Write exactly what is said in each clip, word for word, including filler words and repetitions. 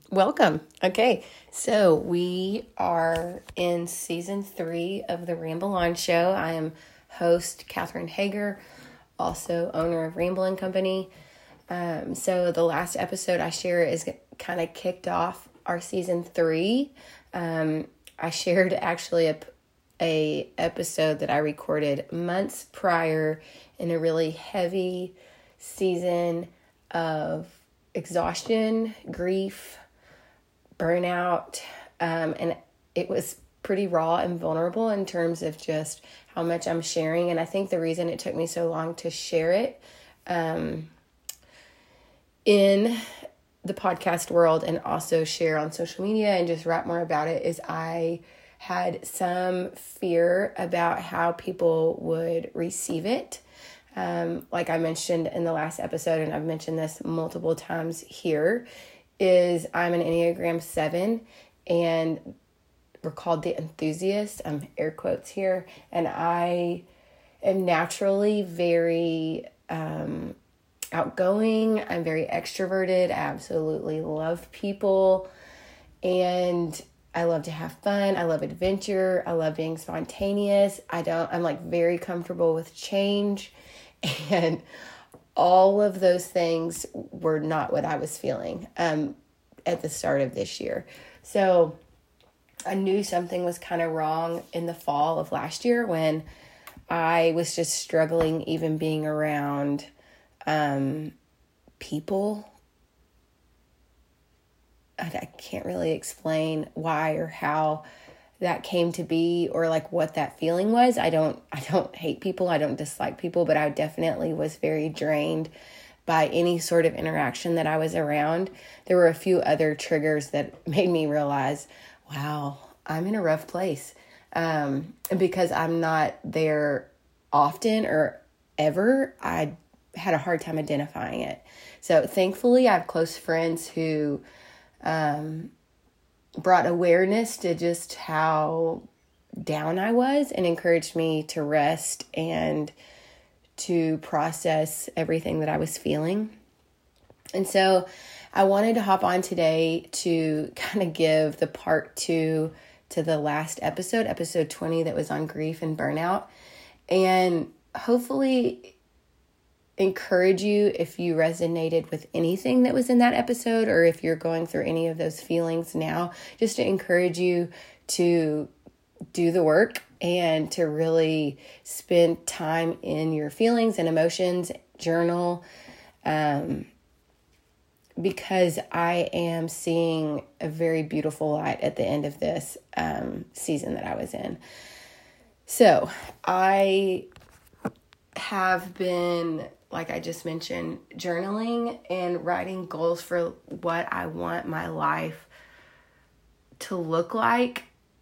Welcome. Okay, so we are in season three of the Ramble On Show. I am host Catherine Hager, also owner of Ramble and Company. Um, so the last episode I share is kind of kicked off our season three. Um, I shared actually a, a episode that I recorded months prior in a really heavy season of exhaustion, grief, burnout, um, and it was pretty raw and vulnerable in terms of just how much I'm sharing. And I think the reason it took me so long to share it um, in the podcast world and also share on social media and just write more about it is I had some fear about how people would receive it. Um, like I mentioned in the last episode, and I've mentioned this multiple times here, is I'm an Enneagram seven, and we're called the enthusiast. I'm air quotes here. And I am naturally very um, outgoing. I'm very extroverted. I absolutely love people. And I love to have fun. I love adventure. I love being spontaneous. I don't, I'm like very comfortable with change. And all of those things were not what I was feeling um, at the start of this year. So I knew something was kind of wrong in the fall of last year when I was just struggling even being around um, people. I, I can't really explain why or how that came to be or like what that feeling was. I don't, I don't hate people. I don't dislike people, but I definitely was very drained by any sort of interaction that I was around. There were a few other triggers that made me realize, wow, I'm in a rough place. Um, and because I'm not there often or ever, I had a hard time identifying it. So thankfully I have close friends who, um, brought awareness to just how down I was and encouraged me to rest and to process everything that I was feeling. And so I wanted to hop on today to kind of give the part two to the last episode, episode twenty, that was on grief and burnout, and hopefully encourage you if you resonated with anything that was in that episode, or if you're going through any of those feelings now, just to encourage you to do the work and to really spend time in your feelings and emotions, journal, um, because I am seeing a very beautiful light at the end of this um, season that I was in. So I have been, like I just mentioned, journaling and writing goals for what I want my life to look like,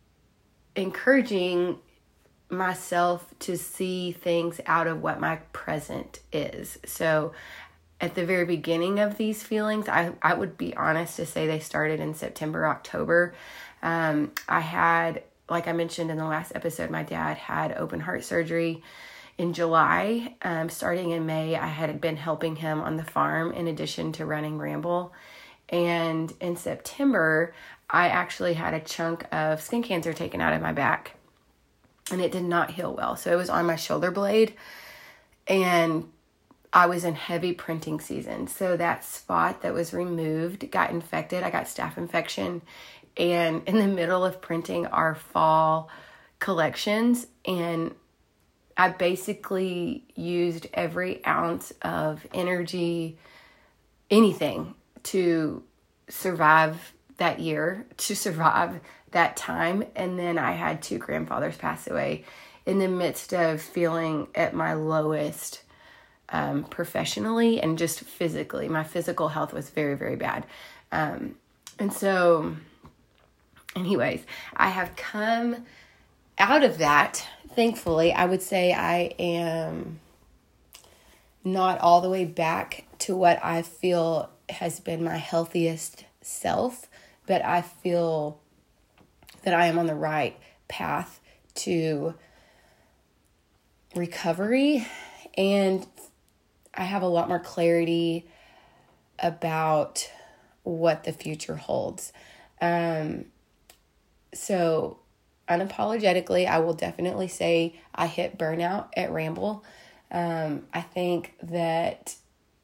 encouraging myself to see things out of what my present is. So at the very beginning of these feelings, I, I would be honest to say they started in September, October. Um, I had, like I mentioned in the last episode, my dad had open heart surgery in July. Um, starting in May, I had been helping him on the farm in addition to running Ramble. And in September, I actually had a chunk of skin cancer taken out of my back, and it did not heal well. So it was on my shoulder blade, and I was in heavy printing season. So that spot that was removed got infected. I got staph infection. And in the middle of printing our fall collections, and I basically used every ounce of energy, anything, to survive that year, to survive that time. And then I had two grandfathers pass away in the midst of feeling at my lowest um, professionally and just physically. My physical health was very, very bad. Um, and so, anyways, I have come out of that. Thankfully, I would say I am not all the way back to what I feel has been my healthiest self, but I feel that I am on the right path to recovery, and I have a lot more clarity about what the future holds. Um, so unapologetically, I will definitely say I hit burnout at Ramble. Um, I think that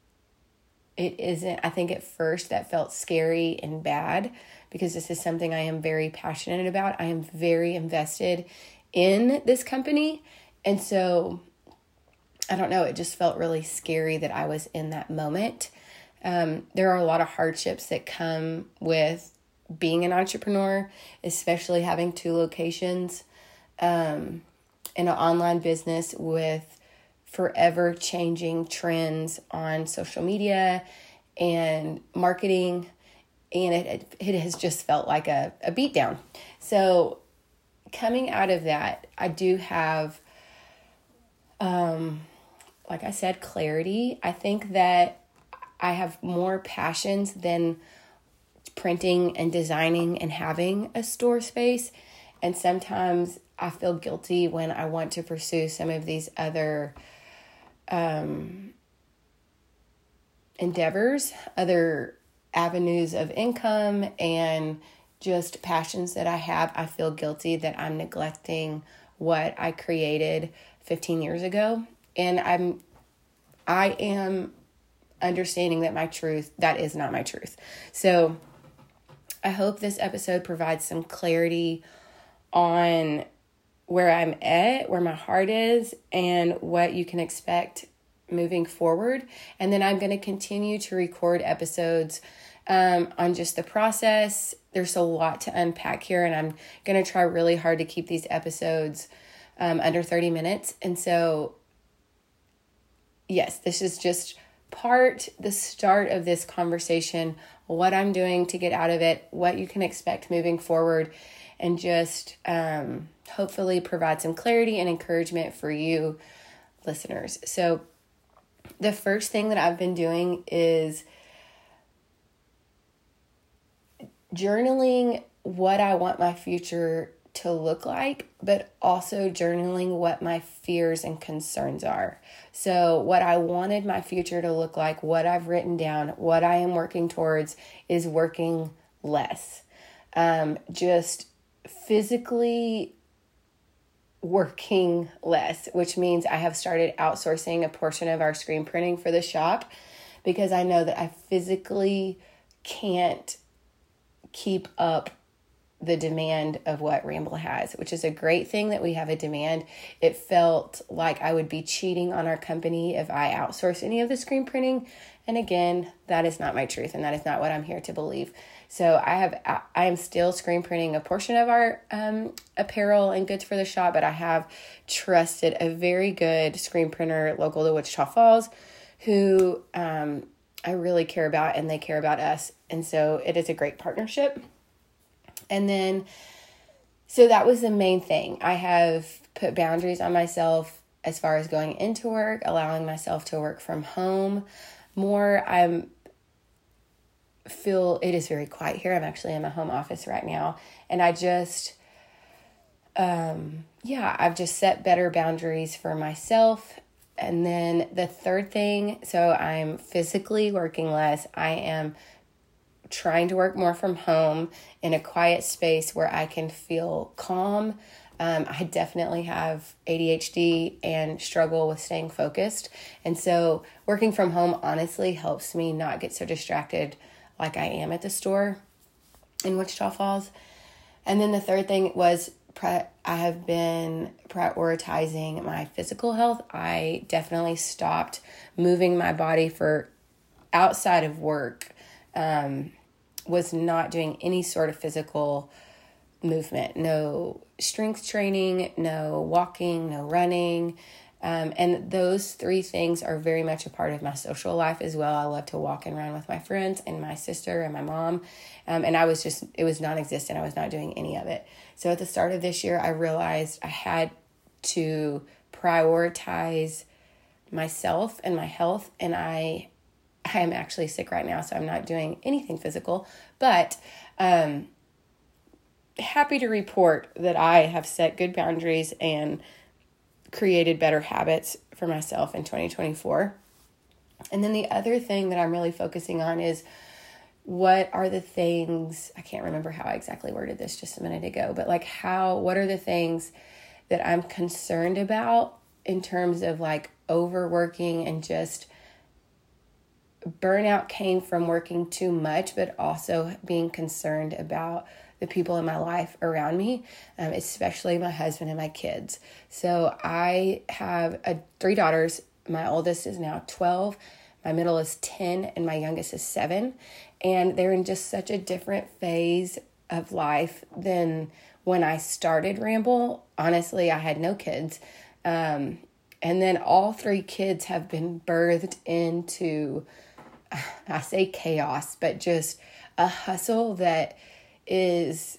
it isn't, I think at first that felt scary and bad because this is something I am very passionate about. I am very invested in this company. And so, I don't know, it just felt really scary that I was in that moment. Um, there are a lot of hardships that come with being an entrepreneur, especially having two locations, um, in an online business with forever changing trends on social media and marketing. And it, it, it has just felt like a, a beatdown. So coming out of that, I do have, um, like I said, clarity. I think that I have more passions than printing and designing and having a store space. And sometimes I feel guilty when I want to pursue some of these other um, endeavors, other avenues of income and just passions that I have. I feel guilty that I'm neglecting what I created fifteen years ago. And I'm, I am understanding that my truth, that is not my truth. So I hope this episode provides some clarity on where I'm at, where my heart is, and what you can expect moving forward. And then I'm going to continue to record episodes um, on just the process. There's a lot to unpack here, and I'm going to try really hard to keep these episodes um, under thirty minutes. And so, yes, this is just part, the start of this conversation, what I'm doing to get out of it, what you can expect moving forward, and just um, hopefully provide some clarity and encouragement for you listeners. So the first thing that I've been doing is journaling what I want my future to look like, but also journaling what my fears and concerns are. So what I wanted my future to look like, what I've written down, what I am working towards is working less. Um, just physically working less, which means I have started outsourcing a portion of our screen printing for the shop because I know that I physically can't keep up the demand of what Ramble has, which is a great thing that we have a demand. It felt like I would be cheating on our company if I outsource any of the screen printing. And again, that is not my truth, and that is not what I'm here to believe. So I have, I am still screen printing a portion of our um, apparel and goods for the shop, but I have trusted a very good screen printer local to Wichita Falls who um, I really care about, and they care about us. And so it is a great partnership. And then, so that was the main thing. I have put boundaries on myself as far as going into work, allowing myself to work from home more. I'm feel it is very quiet here. I'm actually in my home office right now. And I just, um, yeah, I've just set better boundaries for myself. And then the third thing, so I'm physically working less. I am trying to work more from home in a quiet space where I can feel calm. Um, I definitely have A D H D and struggle with staying focused. And so working from home honestly helps me not get so distracted like I am at the store in Wichita Falls. And then the third thing was pre- I have been prioritizing my physical health. I definitely stopped moving my body for outside of work. Um, was not doing any sort of physical movement, no strength training, no walking, no running. Um, and those three things are very much a part of my social life as well. I love to walk and run with my friends and my sister and my mom. Um, and I was just, it was non-existent. I was not doing any of it. So at the start of this year, I realized I had to prioritize myself and my health. And I I am actually sick right now, so I'm not doing anything physical, but um, happy to report that I have set good boundaries and created better habits for myself in twenty twenty-four. And then the other thing that I'm really focusing on is what are the things, I can't remember how I exactly worded this just a minute ago, but like how, what are the things that I'm concerned about in terms of like overworking and just burnout came from working too much, but also being concerned about the people in my life around me, um, especially my husband and my kids. So I have a, three daughters. My oldest is now twelve, my middle is ten, and my youngest is seven. And they're in just such a different phase of life than when I started Ramble. Honestly, I had no kids. Um, and then all three kids have been birthed into, I say chaos, but just a hustle that is,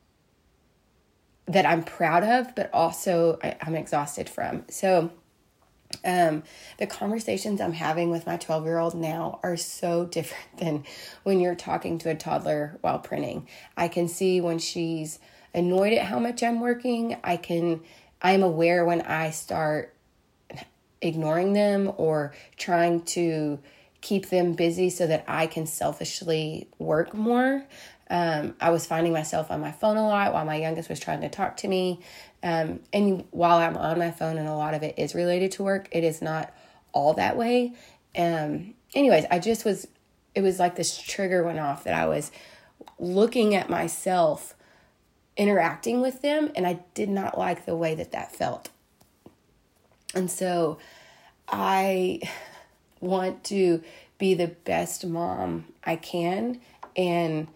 that I'm proud of, but also I, I'm exhausted from. So um, the conversations I'm having with my twelve-year-old now are so different than when you're talking to a toddler while printing. I can see when she's annoyed at how much I'm working. I can, I'm aware when I start ignoring them or trying to keep them busy so that I can selfishly work more. Um, I was finding myself on my phone a lot while my youngest was trying to talk to me. Um, and while I'm on my phone and a lot of it is related to work, it is not all that way. Um, anyways, I just was, it was like this trigger went off that I was looking at myself interacting with them, and I did not like the way that that felt. And so I want to be the best mom I can. And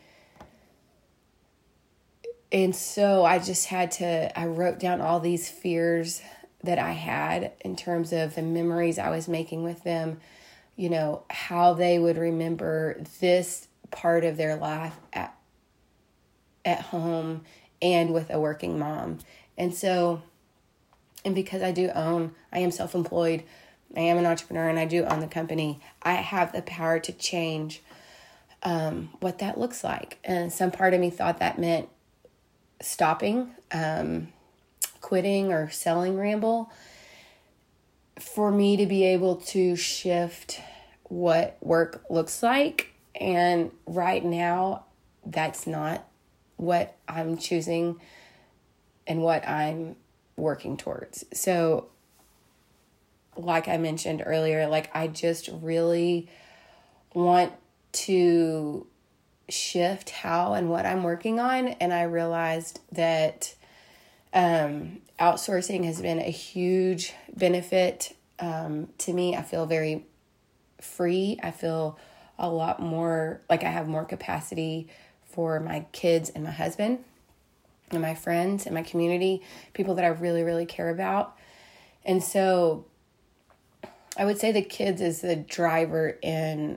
And so I just had to, I wrote down all these fears that I had in terms of the memories I was making with them, you know, how they would remember this part of their life at, at home and with a working mom. And so, and because I do own, I am self-employed, I am an entrepreneur, and I do own the company, I have the power to change um, what that looks like. And some part of me thought that meant stopping, um, quitting or selling Ramble, for me to be able to shift what work looks like. And right now, that's not what I'm choosing and what I'm working towards. So like I mentioned earlier, like I just really want to shift how and what I'm working on. And I realized that um, outsourcing has been a huge benefit um, to me. I feel very free. I feel a lot more like I have more capacity for my kids and my husband and my friends and my community, people that I really, really care about. And so I would say the kids is the driver in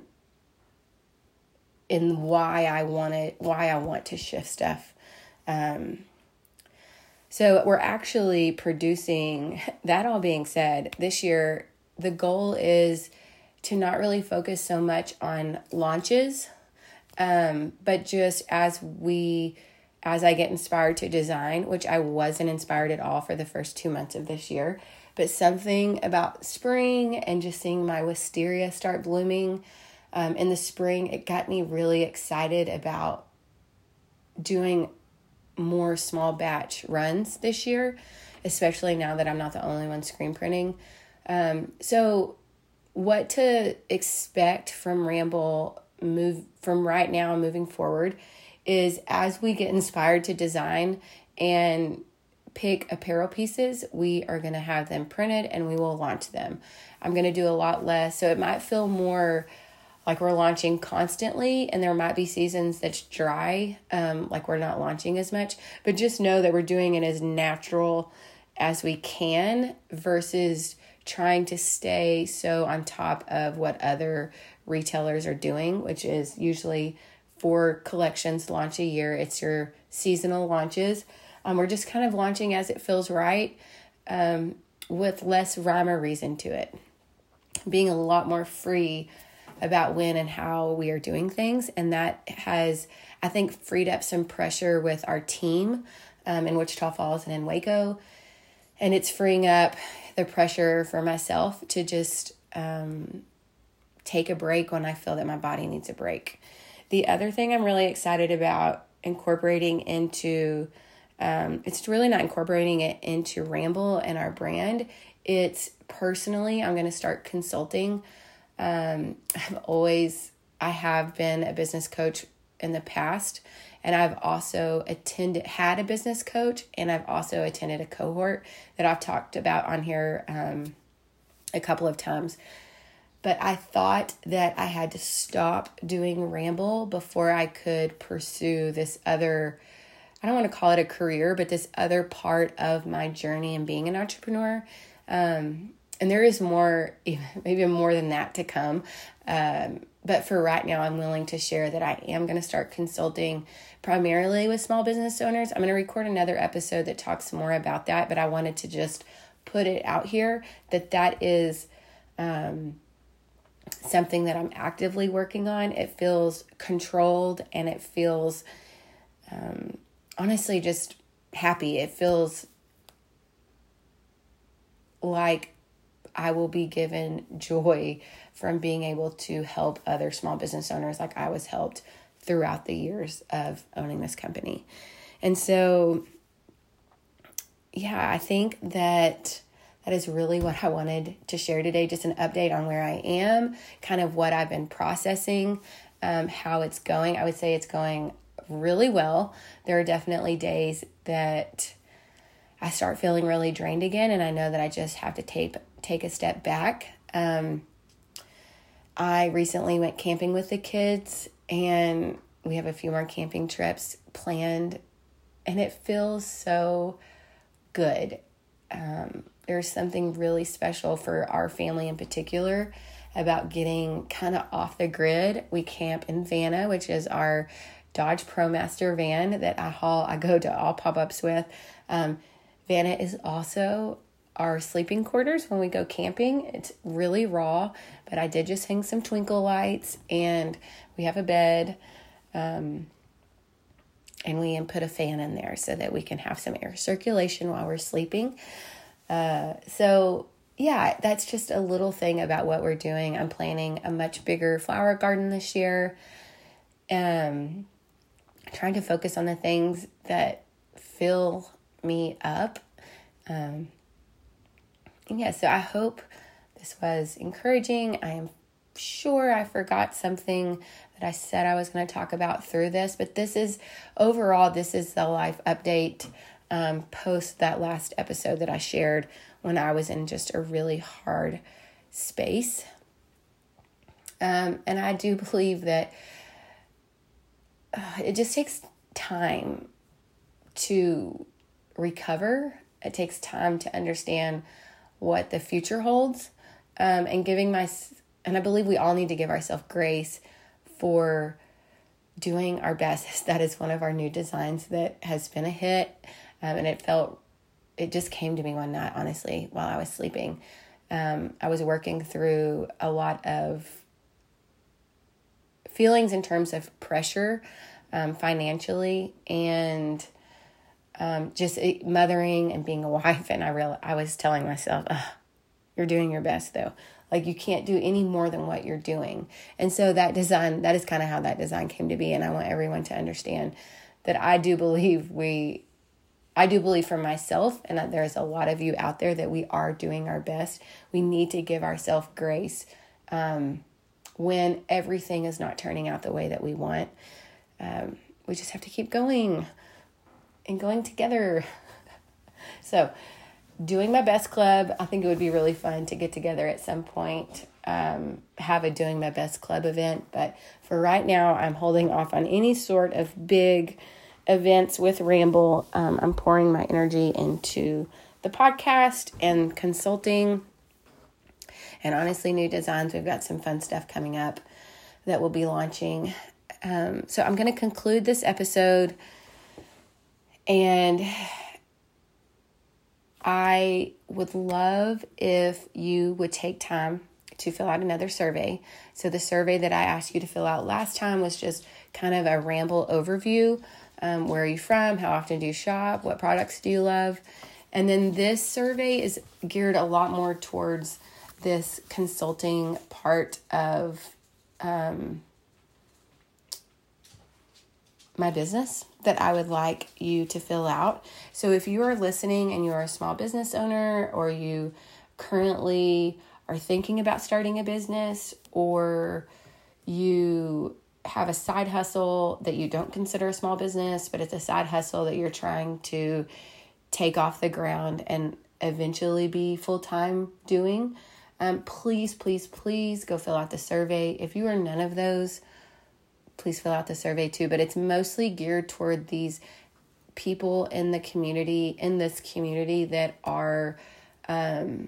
in why I want to, why I want to shift stuff. Um, so we're actually producing, that all being said, this year, the goal is to not really focus so much on launches, um, but just as we, as I get inspired to design, which I wasn't inspired at all for the first two months of this year, but something about spring and just seeing my wisteria start blooming Um, in the spring, it got me really excited about doing more small batch runs this year, especially now that I'm not the only one screen printing. Um, so what to expect from Ramble move from right now moving forward is as we get inspired to design and pick apparel pieces, we are going to have them printed and we will launch them. I'm going to do a lot less. So it might feel more like we're launching constantly, and there might be seasons that's dry, um, like we're not launching as much, but just know that we're doing it as natural as we can versus trying to stay so on top of what other retailers are doing, which is usually four collections launch a year. It's your seasonal launches. Um, we're just kind of launching as it feels right, um, with less rhyme or reason to it, being a lot more free about when and how we are doing things. And that has, I think, freed up some pressure with our team um, in Wichita Falls and in Waco. And it's freeing up the pressure for myself to just um, take a break when I feel that my body needs a break. the other thing I'm really excited about incorporating into, um, it's really not incorporating it into Ramble and our brand. It's personally, I'm going to start consulting. Um, I've always, I have been a business coach in the past, and I've also attended, had a business coach, and I've also attended a cohort that I've talked about on here um, a couple of times. But I thought that I had to stop doing Ramble before I could pursue this other, I don't want to call it a career, but this other part of my journey in being an entrepreneur. Um, and there is more, maybe more than that to come. Um, but for right now, I'm willing to share that I am going to start consulting primarily with small business owners. I'm going to record another episode that talks more about that, but I wanted to just put it out here that that is, um, something that I'm actively working on. It feels controlled, and it feels, um, honestly, just happy. It feels like I will be given joy from being able to help other small business owners like I was helped throughout the years of owning this company. And so, yeah, I think that that is really what I wanted to share today, just an update on where I am, kind of what I've been processing, um, how it's going. I would say it's going really well. There are definitely days that I start feeling really drained again, and I know that I just have to take, take a step back. Um, I recently went camping with the kids, and we have a few more camping trips planned, and it feels so good. Um, There's something really special for our family in particular about getting kind of off the grid. We camp in Vanna, which is our Dodge ProMaster van that I haul, I go to all pop-ups with. Um, Vanna is also our sleeping quarters when we go camping. It's really raw, but I did just hang some twinkle lights, and we have a bed, um, and we put a fan in there so that we can have some air circulation while we're sleeping. Uh, so yeah, that's just a little thing about what we're doing. I'm planning a much bigger flower garden this year. Um, trying to focus on the things that fill me up. Um, yeah, so I hope this was encouraging. I am sure I forgot something that I said I was going to talk about through this, but this is overall, this is the life update Um, post that last episode that I shared when I was in just a really hard space. Um, and I do believe that uh, it just takes time to recover. It takes time to understand what the future holds. Um, and giving my, and I believe we all need to give ourselves grace for doing our best. That is one of our new designs that has been a hit. Um, and it felt, it just came to me one night, honestly, while I was sleeping. Um, I was working through a lot of feelings in terms of pressure, um, financially, and um, just mothering and being a wife. And I real, I was telling myself, you're doing your best though. Like you can't do any more than what you're doing. And so that design, that is kind of how that design came to be. And I want everyone to understand that I do believe we, I do believe for myself, and that there's a lot of you out there, that we are doing our best. We need to give ourselves grace um, when everything is not turning out the way that we want. Um, we just have to keep going and going together. So doing my best club, I think it would be really fun to get together at some point, um, have a doing my best club event. But for right now, I'm holding off on any sort of big events with Ramble. Um, I'm pouring my energy into the podcast and consulting, and honestly, new designs. We've got some fun stuff coming up that we'll be launching. Um, so I'm going to conclude this episode, and I would love if you would take time to fill out another survey. So the survey that I asked you to fill out last time was just kind of a Ramble overview. Um, where are you from? How often do you shop? What products do you love? And then this survey is geared a lot more towards this consulting part of um, my business that I would like you to fill out. So if you are listening and you're a small business owner, or you currently are thinking about starting a business, or you have a side hustle that you don't consider a small business, but it's a side hustle that you're trying to take off the ground and eventually be full-time doing, um, please, please, please go fill out the survey. If you are none of those, please fill out the survey too. But it's mostly geared toward these people in the community, in this community that are um,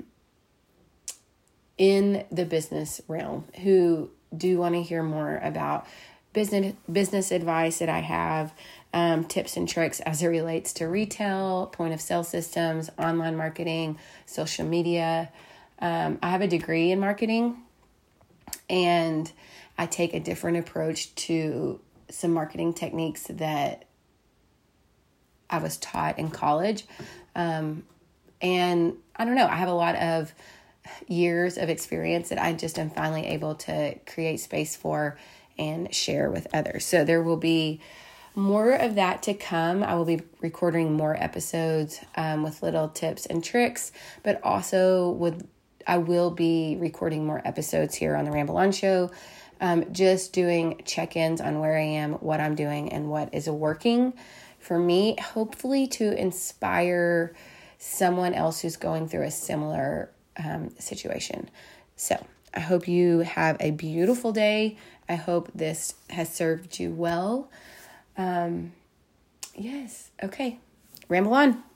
in the business realm, who do want to hear more about business business advice that I have, um, tips and tricks as it relates to retail, point of sale systems, online marketing, social media. Um, I have a degree in marketing, and I take a different approach to some marketing techniques that I was taught in college. Um, and I don't know, I have a lot of years of experience that I just am finally able to create space for and share with others. So there will be more of that to come. I will be recording more episodes um, with little tips and tricks, but also with I will be recording more episodes here on the Ramble On Show, um, just doing check-ins on where I am, what I'm doing, and what is working for me, hopefully to inspire someone else who's going through a similar um, situation. So I hope you have a beautiful day. I hope this has served you well. Um, yes. Okay. Ramble on.